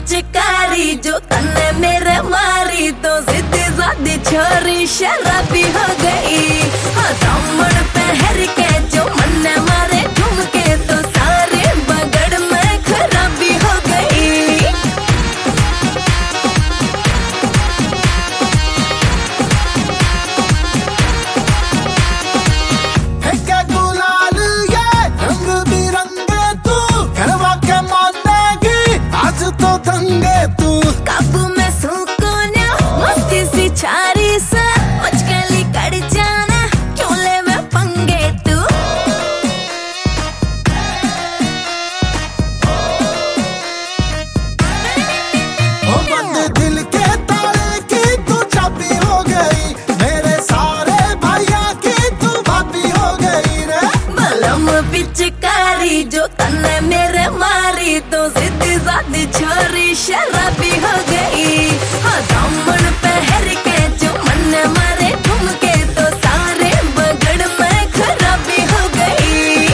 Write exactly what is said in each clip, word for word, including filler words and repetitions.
पिचकारी जो तन्ने मेरे मारी तो सीधी सादी छोरी शराबी हो गई। हाँ दामन पहर के जो मन मारे झुमके तो सारे बगड़ में खराबी हो गई। क्या गुलाल ये रंग बिरंगे तू करवा के मानेगी आज तो दंगे तू। काबू में सुकून मस्ती सी छारी से मुझकली कड़ जाना चोले में पंगे तू। ओ बंद दिल के ताले की तू चाबी हो गई, मेरे सारे भैया की तू भाभी हो गई रे। बलम पिचकारी जो तन्ने मेरे मारी तो सीधी सादी छोरी शराबी हो गई। हाँ दामन पहर के जो मन मारे झुमके तो सारे बगड़ में खराबी हो गई।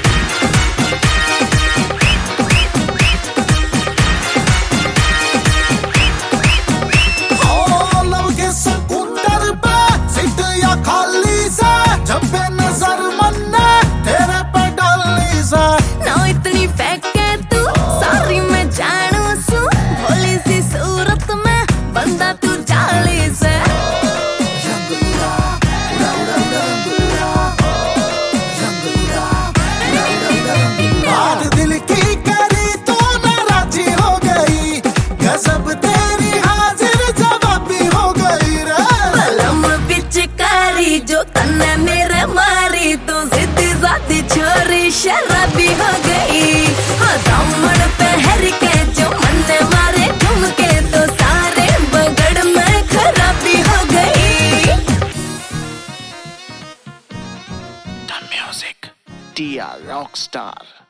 ओ लव के स्कूटर पे सीट या खाली से जब पे नजर मन्ने तेरे पे डाली से। ना इतनी फेंके तू सारी मैं जानू सू भोली सी सूरत में बंदा तू जाली से। बात दिल की करी तो नाराजी हो गई, गजब तेरी हाजिर जवाबी हो गई रे। बलम पिचकारी जो तन्ने मेरे मारी तो सीधी सादी छोरी शराबी हो गई। हाँ दामन पहर के जो मन मारे झुमके तो सारे बगड़ में खराबी हो गई। Done music. Tia Rockstar.